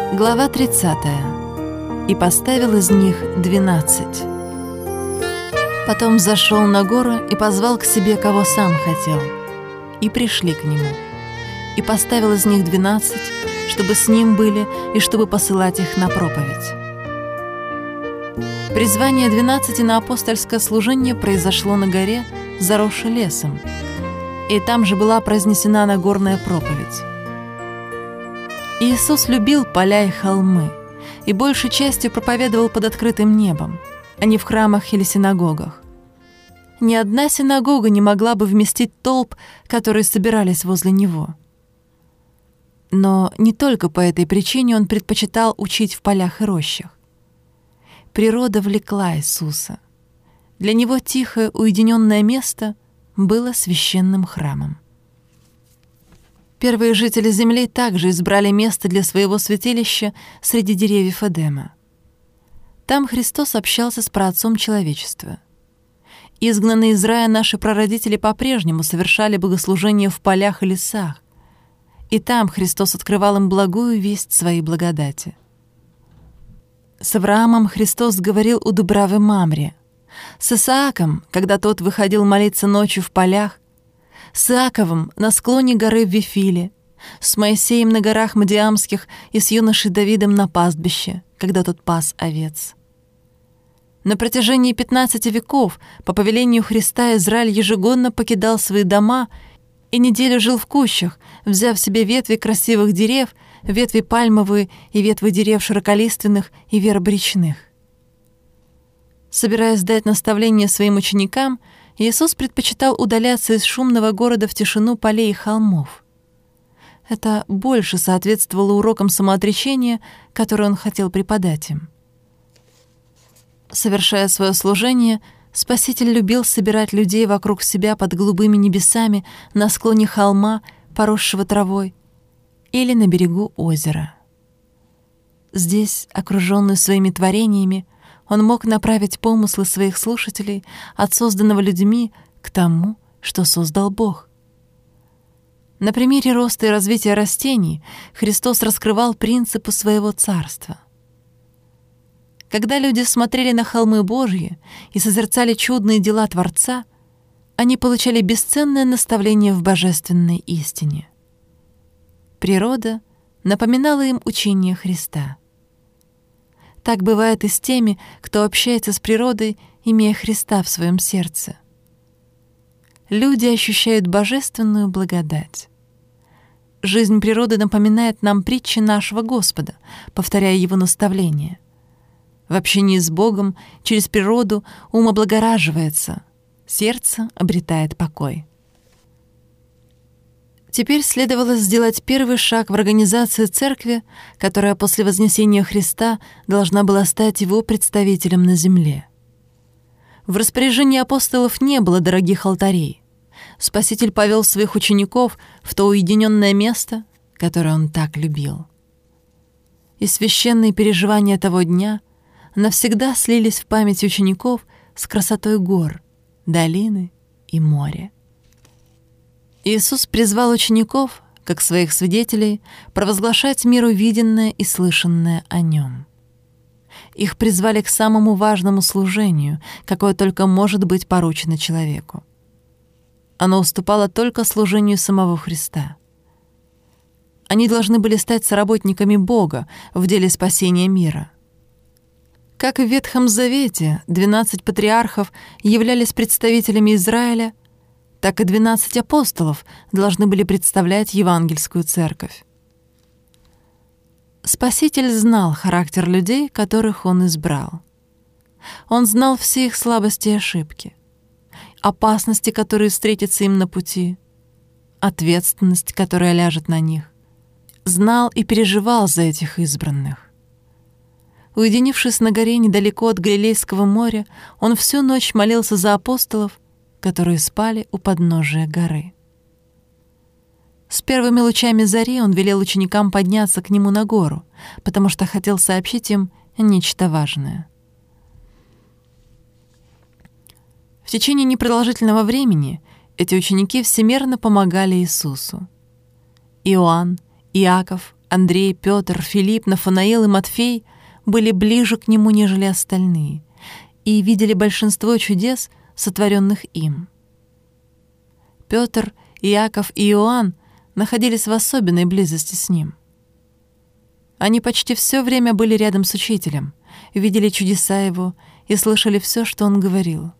Глава 30. «И поставил из них 12. Потом зашел на гору и позвал к себе, кого сам хотел. И пришли к нему. И поставил из них 12, чтобы с ним были, и чтобы посылать их на проповедь». Призвание 12 на апостольское служение произошло на горе, заросшей лесом, и там же была произнесена Нагорная проповедь. Иисус любил поля и холмы, и большей частью проповедовал под открытым небом, а не в храмах или синагогах. Ни одна синагога не могла бы вместить толп, которые собирались возле него. Но не только по этой причине он предпочитал учить в полях и рощах. Природа влекла Иисуса. Для него тихое, уединенное место было священным храмом. Первые жители земли также избрали место для своего святилища среди деревьев Эдема. Там Христос общался с праотцом человечества. Изгнанные из рая наши прародители по-прежнему совершали богослужения в полях и лесах, и там Христос открывал им благую весть своей благодати. С Авраамом Христос говорил у дубравы Мамре, с Исааком, когда тот выходил молиться ночью в полях, с Иаковом на склоне горы в Вифиле, с Моисеем на горах Мадиамских и с юношей Давидом на пастбище, когда тот пас овец. На протяжении 15 веков по повелению Христа Израиль ежегодно покидал свои дома и неделю жил в кущах, взяв себе ветви красивых дерев, ветви пальмовые и ветви дерев широколиственных и вербричных. Собираясь дать наставление своим ученикам, Иисус предпочитал удаляться из шумного города в тишину полей и холмов. Это больше соответствовало урокам самоотречения, которые он хотел преподать им. Совершая свое служение, Спаситель любил собирать людей вокруг себя под голубыми небесами на склоне холма, поросшего травой, или на берегу озера. Здесь, окруженный своими творениями, он мог направить помыслы своих слушателей от созданного людьми к тому, что создал Бог. На примере роста и развития растений Христос раскрывал принципы своего царства. Когда люди смотрели на холмы Божьи и созерцали чудные дела Творца, они получали бесценное наставление в божественной истине. Природа напоминала им учение Христа. Так бывает и с теми, кто общается с природой, имея Христа в своем сердце. Люди ощущают божественную благодать. Жизнь природы напоминает нам притчи нашего Господа, повторяя Его наставления. В общении с Богом через природу ум облагораживается, сердце обретает покой. Теперь следовало сделать первый шаг в организации церкви, которая после вознесения Христа должна была стать его представителем на земле. В распоряжении апостолов не было дорогих алтарей. Спаситель повел своих учеников в то уединенное место, которое он так любил. И священные переживания того дня навсегда слились в память учеников с красотой гор, долины и моря. Иисус призвал учеников, как своих свидетелей, провозглашать миру виденное и слышанное о Нем. Их призвали к самому важному служению, какое только может быть поручено человеку. Оно уступало только служению самого Христа. Они должны были стать соработниками Бога в деле спасения мира. Как и в Ветхом Завете 12 патриархов являлись представителями Израиля, так и 12 апостолов должны были представлять евангельскую церковь. Спаситель знал характер людей, которых он избрал. Он знал все их слабости и ошибки, опасности, которые встретятся им на пути, ответственность, которая ляжет на них. Знал и переживал за этих избранных. Уединившись на горе недалеко от Галилейского моря, он всю ночь молился за апостолов, которые спали у подножия горы. С первыми лучами зари он велел ученикам подняться к нему на гору, потому что хотел сообщить им нечто важное. В течение непродолжительного времени эти ученики всемерно помогали Иисусу. Иоанн, Иаков, Андрей, Петр, Филипп, Нафанаил и Матфей были ближе к нему, нежели остальные, и видели большинство чудес, сотворенных им. Петр, Иаков и Иоанн находились в особенной близости с ним. Они почти все время были рядом с учителем, видели чудеса его и слышали все, что он говорил.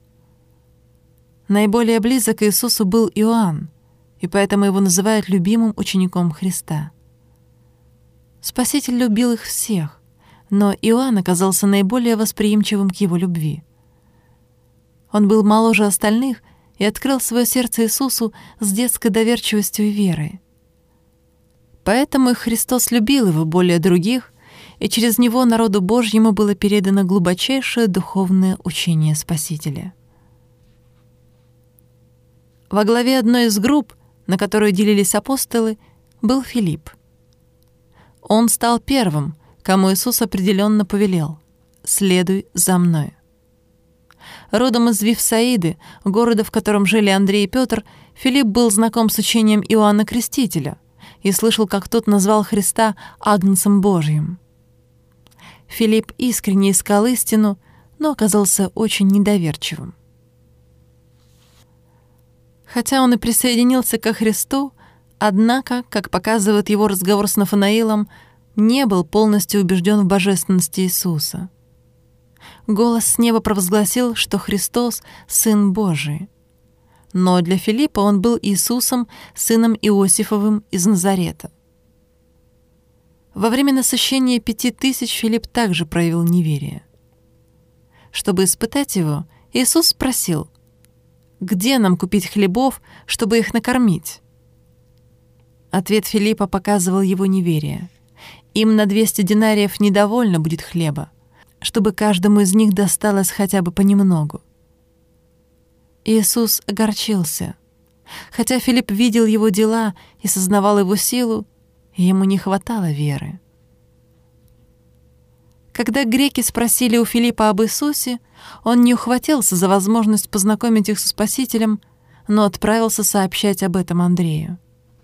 Наиболее близок к Иисусу был Иоанн, и поэтому его называют любимым учеником Христа. Спаситель любил их всех, но Иоанн оказался наиболее восприимчивым к его любви. Он был моложе остальных и открыл свое сердце Иисусу с детской доверчивостью и верой. Поэтому и Христос любил его более других, и через него народу Божьему было передано глубочайшее духовное учение Спасителя. Во главе одной из групп, на которую делились апостолы, был Филипп. Он стал первым, кому Иисус определенно повелел: «Следуй за мной». Родом из Вифсаиды, города, в котором жили Андрей и Петр, Филипп был знаком с учением Иоанна Крестителя и слышал, как тот назвал Христа Агнцем Божьим. Филипп искренне искал истину, но оказался очень недоверчивым. Хотя он и присоединился ко Христу, однако, как показывает его разговор с Нафанаилом, не был полностью убежден в божественности Иисуса. Голос с неба провозгласил, что Христос — Сын Божий. Но для Филиппа он был Иисусом, сыном Иосифовым из Назарета. Во время насыщения 5000 Филипп также проявил неверие. Чтобы испытать его, Иисус спросил: «Где нам купить хлебов, чтобы их накормить?» Ответ Филиппа показывал его неверие. Им на 200 динариев недовольно будет хлеба, чтобы каждому из них досталось хотя бы понемногу. Иисус огорчился. Хотя Филипп видел его дела и сознавал его силу, ему не хватало веры. Когда греки спросили у Филиппа об Иисусе, он не ухватился за возможность познакомить их со Спасителем, но отправился сообщать об этом Андрею.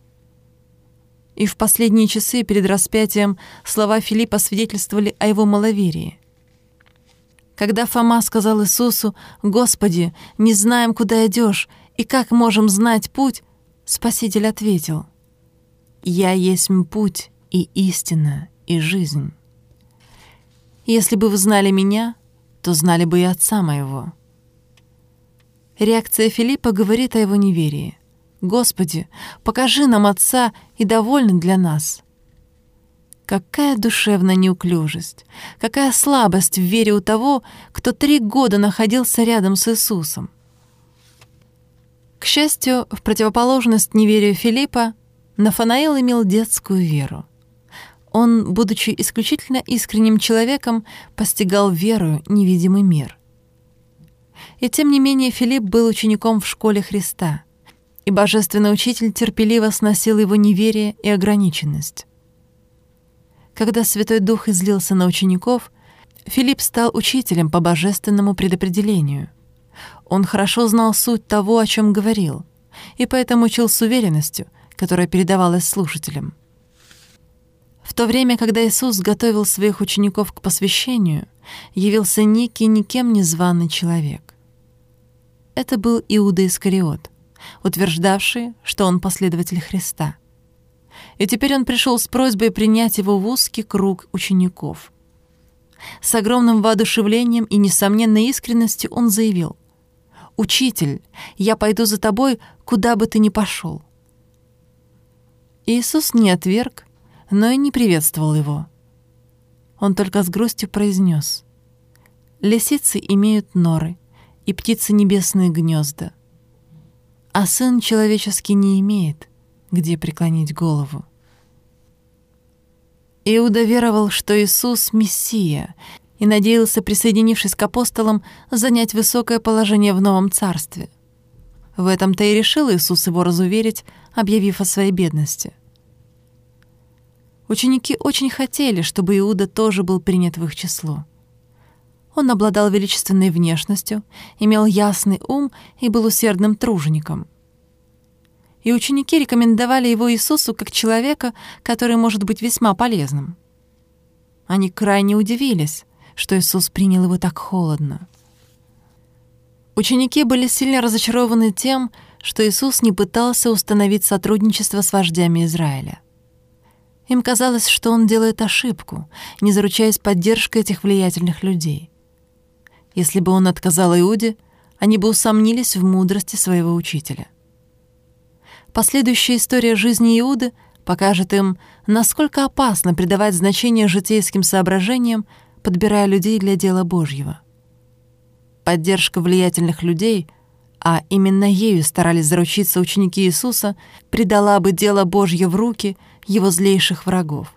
И в последние часы перед распятием слова Филиппа свидетельствовали о его маловерии. Когда Фома сказал Иисусу: «Господи, не знаем, куда идешь, и как можем знать путь», Спаситель ответил: «Я есть путь и истина и жизнь. Если бы вы знали Меня, то знали бы и Отца Моего». Реакция Филиппа говорит о его неверии. «Господи, покажи нам Отца, и довольно для нас». Какая душевная неуклюжесть, какая слабость в вере у того, кто 3 года находился рядом с Иисусом. К счастью, в противоположность неверию Филиппа, Нафанаил имел детскую веру. Он, будучи исключительно искренним человеком, постигал верою невидимый мир. И тем не менее Филипп был учеником в школе Христа, и божественный учитель терпеливо сносил его неверие и ограниченность. Когда Святой Дух излился на учеников, Филипп стал учителем по божественному предопределению. Он хорошо знал суть того, о чем говорил, и поэтому учил с уверенностью, которая передавалась слушателям. В то время, когда Иисус готовил своих учеников к посвящению, явился некий никем не званый человек. Это был Иуда Искариот, утверждавший, что он последователь Христа. И теперь он пришел с просьбой принять его в узкий круг учеников. С огромным воодушевлением и несомненной искренностью он заявил: «Учитель, я пойду за тобой, куда бы ты ни пошел». Иисус не отверг, но и не приветствовал его. Он только с грустью произнес: «Лисицы имеют норы, и птицы небесные гнезда, а Сын Человеческий не имеет, где преклонить голову». Иуда веровал, что Иисус — Мессия, и надеялся, присоединившись к апостолам, занять высокое положение в новом царстве. В этом-то и решил Иисус его разуверить, объявив о своей бедности. Ученики очень хотели, чтобы Иуда тоже был принят в их число. Он обладал величественной внешностью, имел ясный ум и был усердным тружеником. и ученики рекомендовали его Иисусу как человека, который может быть весьма полезным. Они крайне удивились, что Иисус принял его так холодно. Ученики были сильно разочарованы тем, что Иисус не пытался установить сотрудничество с вождями Израиля. Им казалось, что он делает ошибку, не заручаясь поддержкой этих влиятельных людей. Если бы он отказал Иуде, они бы усомнились в мудрости своего учителя. Последующая история жизни Иуды покажет им, насколько опасно придавать значение житейским соображениям, подбирая людей для дела Божьего. Поддержка влиятельных людей, а именно ею старались заручиться ученики Иисуса, предала бы дело Божье в руки его злейших врагов.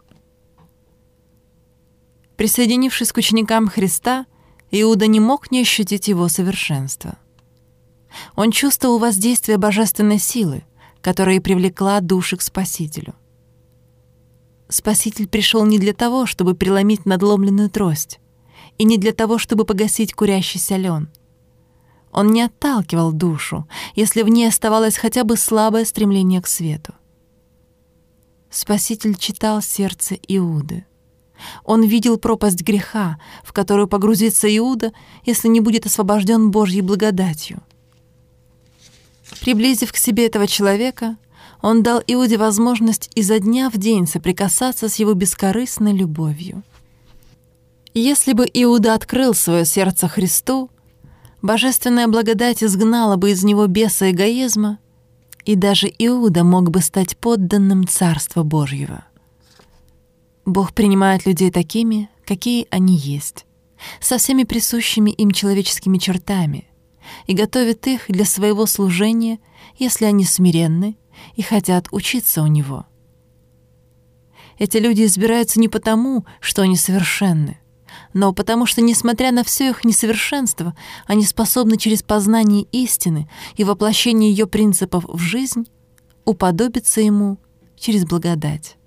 Присоединившись к ученикам Христа, Иуда не мог не ощутить его совершенства. Он чувствовал воздействие божественной силы, которая привлекла души к Спасителю. Спаситель пришел не для того, чтобы преломить надломленную трость, и не для того, чтобы погасить курящийся лен. Он не отталкивал душу, если в ней оставалось хотя бы слабое стремление к свету. Спаситель читал сердце Иуды. Он видел пропасть греха, в которую погрузится Иуда, если не будет освобожден Божьей благодатью. Приблизив к себе этого человека, он дал Иуде возможность изо дня в день соприкасаться с его бескорыстной любовью. Если бы Иуда открыл свое сердце Христу, божественная благодать изгнала бы из него беса эгоизма, и даже Иуда мог бы стать подданным Царства Божьего. Бог принимает людей такими, какие они есть, со всеми присущими им человеческими чертами, и готовит их для своего служения, если они смиренны и хотят учиться у Него. Эти люди избираются не потому, что они совершенны, но потому что, несмотря на все их несовершенство, они способны через познание истины и воплощение ее принципов в жизнь уподобиться Ему через благодать.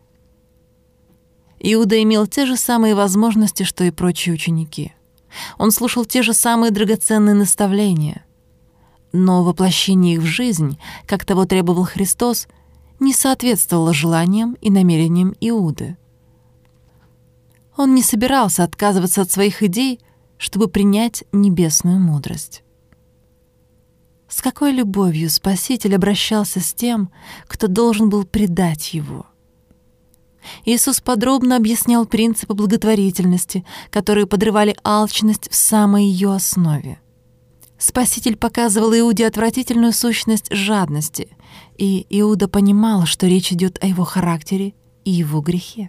Иуда имел те же самые возможности, что и прочие ученики. Он слушал те же самые драгоценные наставления. Но воплощение их в жизнь, как того требовал Христос, не соответствовало желаниям и намерениям Иуды. Он не собирался отказываться от своих идей, чтобы принять небесную мудрость. С какой любовью Спаситель обращался с тем, кто должен был предать Его. Иисус подробно объяснял принципы благотворительности, которые подрывали алчность в самой ее основе. Спаситель показывал Иуде отвратительную сущность жадности, и Иуда понимал, что речь идет о его характере и его грехе.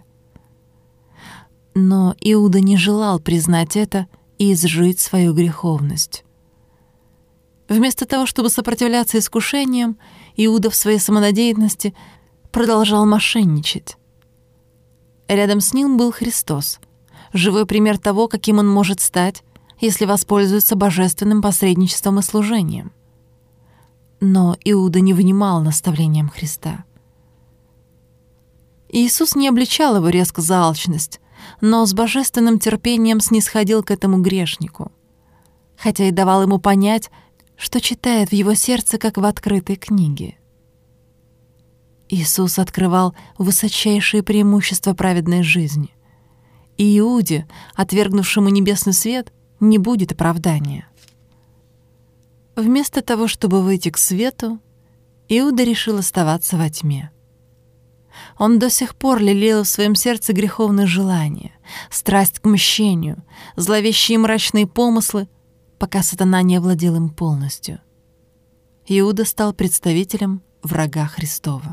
Но Иуда не желал признать это и изжить свою греховность. Вместо того, чтобы сопротивляться искушениям, Иуда в своей самонадеянности продолжал мошенничать. Рядом с ним был Христос, живой пример того, каким он может стать, если воспользуется божественным посредничеством и служением. Но Иуда не внимал наставлениям Христа. Иисус не обличал его резко за алчность, но с божественным терпением снисходил к этому грешнику, хотя и давал ему понять, что читает в его сердце, как в открытой книге. Иисус открывал высочайшие преимущества праведной жизни, и Иуде, отвергнувшему небесный свет, не будет оправдания. Вместо того, чтобы выйти к свету, Иуда решил оставаться во тьме. Он до сих пор лелеял в своем сердце греховные желания, страсть к мщению, зловещие и мрачные помыслы, пока сатана не овладел им полностью. Иуда стал представителем врага Христова.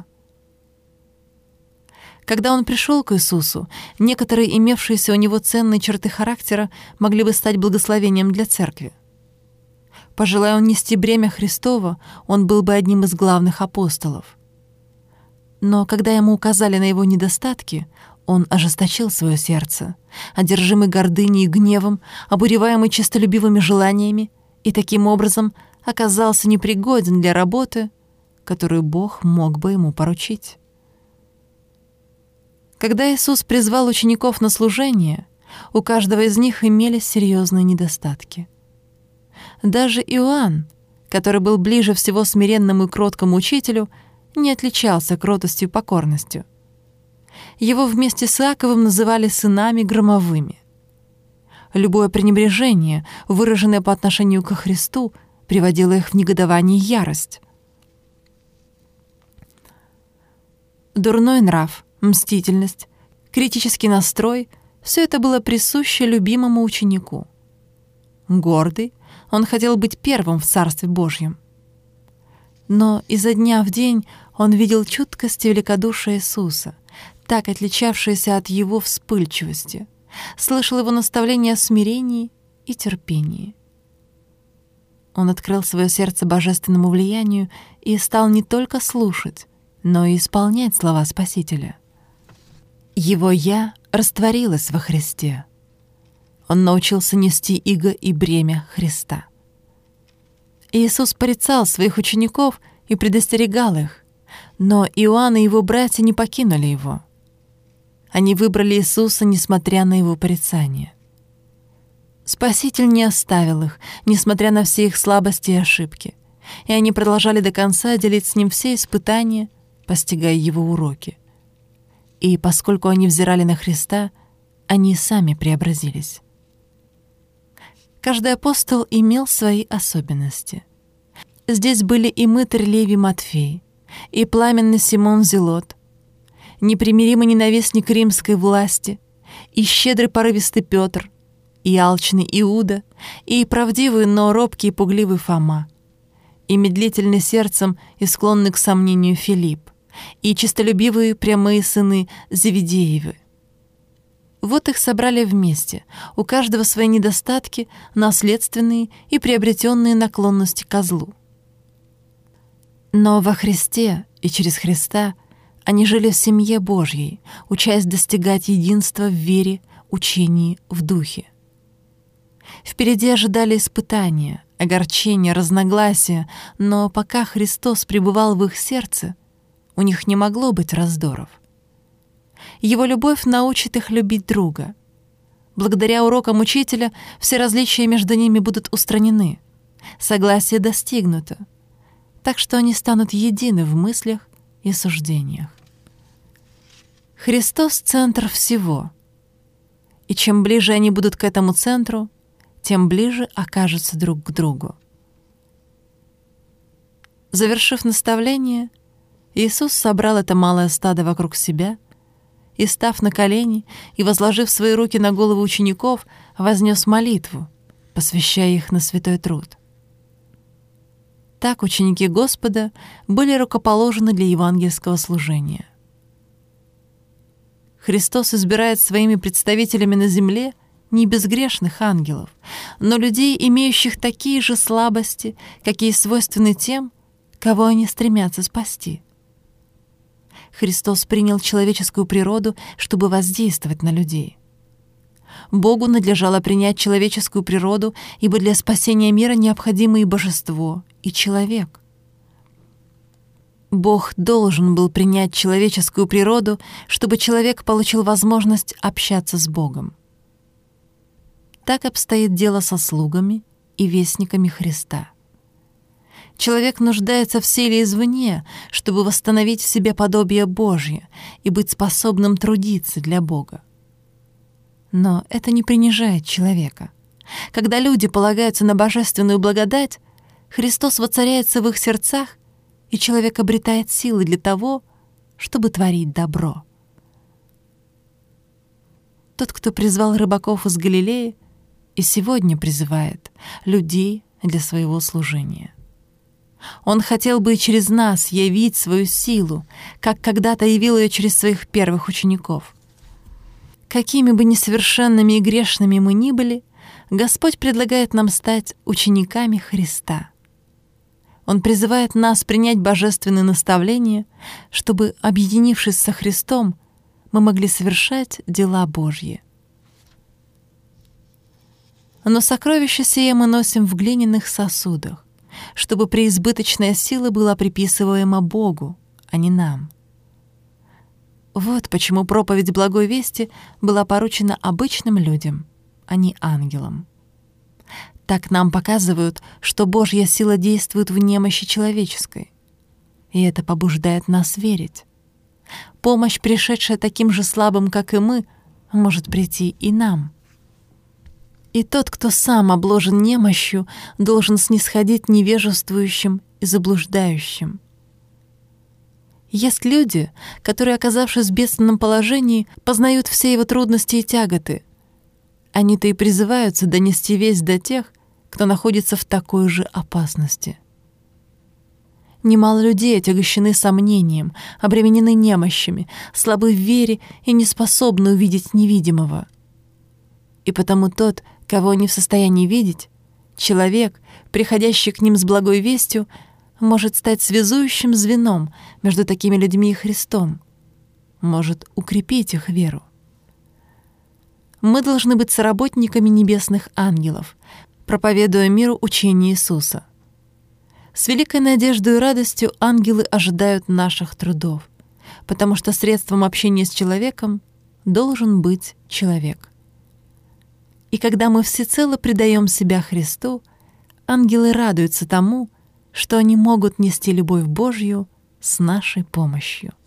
Когда он пришел к Иисусу, некоторые имевшиеся у него ценные черты характера могли бы стать благословением для церкви. Пожелая он нести бремя Христово, он был бы одним из главных апостолов. Но когда ему указали на его недостатки, он ожесточил свое сердце, одержимый гордыней и гневом, обуреваемый честолюбивыми желаниями, и таким образом оказался непригоден для работы, которую Бог мог бы ему поручить. Когда Иисус призвал учеников на служение, у каждого из них имелись серьезные недостатки. Даже Иоанн, который был ближе всего смиренному и кроткому учителю, не отличался кротостью и покорностью. Его вместе с Иаковом называли сынами громовыми. Любое пренебрежение, выраженное по отношению ко Христу, приводило их в негодование и ярость. Дурной нрав, мстительность, критический настрой — все это было присуще любимому ученику. Гордый, он хотел быть первым в Царстве Божьем. Но изо дня в день он видел чуткость и великодушие Иисуса, так отличавшиеся от его вспыльчивости, слышал его наставления о смирении и терпении. Он открыл свое сердце божественному влиянию и стал не только слушать, но и исполнять слова Спасителя. Его «Я» растворилось во Христе. Он научился нести иго и бремя Христа. Иисус порицал своих учеников и предостерегал их, но Иоанн и его братья не покинули его. Они выбрали Иисуса, несмотря на его порицание. Спаситель не оставил их, несмотря на все их слабости и ошибки, и они продолжали до конца делить с ним все испытания, постигая его уроки. И поскольку они взирали на Христа, они сами преобразились. Каждый апостол имел свои особенности. Здесь были и мытарь Левий Матфей, и пламенный Симон Зелот, непримиримый ненавистник римской власти, и щедрый порывистый Петр, и алчный Иуда, и правдивый, но робкий и пугливый Фома, и медлительный сердцем и склонный к сомнению Филипп, и честолюбивые прямые сыны Зеведеевы. Вот их собрали вместе, у каждого свои недостатки, наследственные и приобретенные наклонности ко злу. Но во Христе и через Христа они жили в семье Божьей, учась достигать единства в вере, учении, в духе. Впереди ожидали испытания, огорчения, разногласия, но пока Христос пребывал в их сердце, у них не могло быть раздоров. Его любовь научит их любить друга. Благодаря урокам учителя все различия между ними будут устранены, согласие достигнуто, так что они станут едины в мыслях и суждениях. Христос — центр всего, и чем ближе они будут к этому центру, тем ближе окажутся друг к другу. Завершив наставление, Иисус собрал это малое стадо вокруг себя и, став на колени и возложив свои руки на головы учеников, вознес молитву, посвящая их на святой труд. Так ученики Господа были рукоположены для евангельского служения. Христос избирает своими представителями на земле не безгрешных ангелов, но людей, имеющих такие же слабости, какие свойственны тем, кого они стремятся спасти. Христос принял человеческую природу, чтобы воздействовать на людей. Богу надлежало принять человеческую природу, ибо для спасения мира необходимы и божество, и человек. Бог должен был принять человеческую природу, чтобы человек получил возможность общаться с Богом. Так обстоит дело со слугами и вестниками Христа. Человек нуждается в силе извне, чтобы восстановить в себе подобие Божье и быть способным трудиться для Бога. Но это не принижает человека. Когда люди полагаются на божественную благодать, Христос воцаряется в их сердцах, и человек обретает силы для того, чтобы творить добро. Тот, кто призвал рыбаков из Галилеи, и сегодня призывает людей для своего служения. Он хотел бы и через нас явить свою силу, как когда-то явил ее через своих первых учеников. Какими бы несовершенными и грешными мы ни были, Господь предлагает нам стать учениками Христа. Он призывает нас принять божественные наставления, чтобы, объединившись со Христом, мы могли совершать дела Божьи. Но сокровище сие мы носим в глиняных сосудах, чтобы преизбыточная сила была приписываема Богу, а не нам. Вот почему проповедь Благой Вести была поручена обычным людям, а не ангелам. Так нам показывают, что Божья сила действует в немощи человеческой. и это побуждает нас верить. Помощь, пришедшая таким же слабым, как и мы, может прийти и нам. И тот, кто сам обложен немощью, должен снисходить невежествующим и заблуждающим. Есть люди, которые, оказавшись в бедственном положении, познают все его трудности и тяготы. Они-то и призываются донести весть до тех, кто находится в такой же опасности. Немало людей отягощены сомнением, обременены немощами, слабы в вере и не способны увидеть невидимого. И потому тот, кого они в состоянии видеть, человек, приходящий к ним с благой вестью, может стать связующим звеном между такими людьми и Христом, может укрепить их веру. Мы должны быть соработниками небесных ангелов, проповедуя миру учение Иисуса. С великой надеждой и радостью ангелы ожидают наших трудов, потому что средством общения с человеком должен быть человек. И когда мы всецело предаем себя Христу, ангелы радуются тому, что они могут нести любовь Божью с нашей помощью.